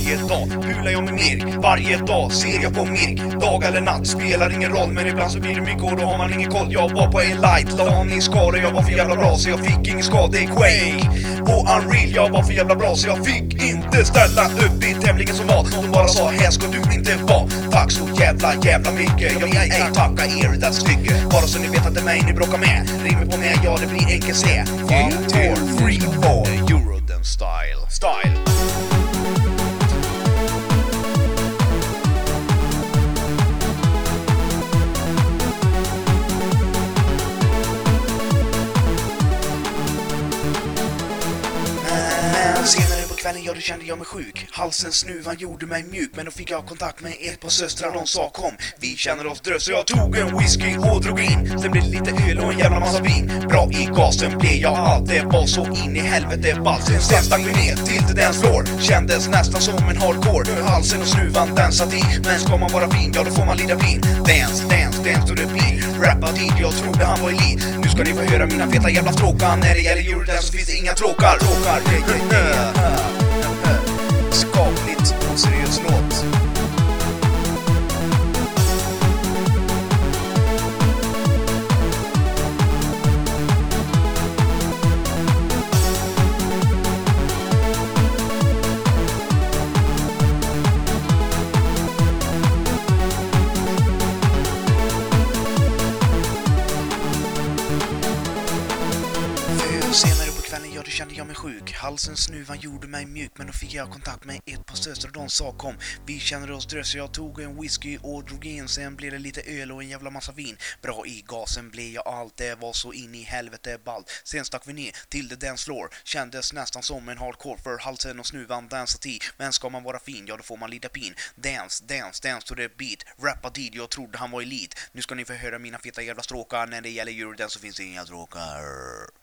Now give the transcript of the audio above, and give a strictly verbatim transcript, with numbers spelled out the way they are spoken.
varje dag pular jag med Mirk. Varje dag ser jag på Mirk. Dag eller natt spelar ingen roll, men ibland så blir det mycket och då har man ingen koll. Jag var på en light, la ni skada. Jag var för jävla bra så jag fick ingen skada i Quake. På Unreal, jag var för jävla bra så jag fick inte ställa upp i tävlingen som var. De bara sa, här ska du inte vara. Tack så jävla jävla mycket. Jag vill ej tacka er det stycke. Bara så ni vet att det är mig ni bråkar med. Rimer på mig, ja det blir enkelt se. One, two, three, four. Eurodance style. Style. Senare på kvällen, ja då kände jag mig sjuk. Halsen snuvan gjorde mig mjuk. Men då fick jag kontakt med ett par systrar. De sa kom, vi känner oss drös. Så jag tog en whisky och drog in. Sen blev det lite öl och en jävla massa vin. Bra i gasen blev jag allt. Det var så in i helvete ballt. Sen sen stack vi ner till det dance floor. Kändes nästan som en hardcore. Halsen och snuvan dansat i. Men ska man vara fin, ja då får man lida vin. Dance, dance, dance to the beat. Rappa dit, jag trodde han var elit. Nu ska ni få höra mina feta jävla stråkar. När det gäller Eurodance så finns det inga tråkar. Tråkar, yeah, yeah, yeah. Skapligt och seriös låt. Senare på kvällen, ja då kände jag mig sjuk. Halsen snuvan gjorde mig mjuk. Men då fick jag kontakt med ett par systrar och de sa kom, vi känner oss drös. Jag tog en whisky och drog in. Sen blev det lite öl och en jävla massa vin. Bra i gasen blev jag allt. Det var så in i helvete ballt. Sen stack vi ner till the dance floor. Kändes nästan som en hardcore. För halsen och snuvan dansat i. Men ska man vara fin, ja då får man lida pin. Dance, dance, dance to the beat. Rappa dit, jag trodde han var elit. Nu ska ni få höra mina feta jävla stråkar. När det gäller Eurodance så finns det inga stråkar.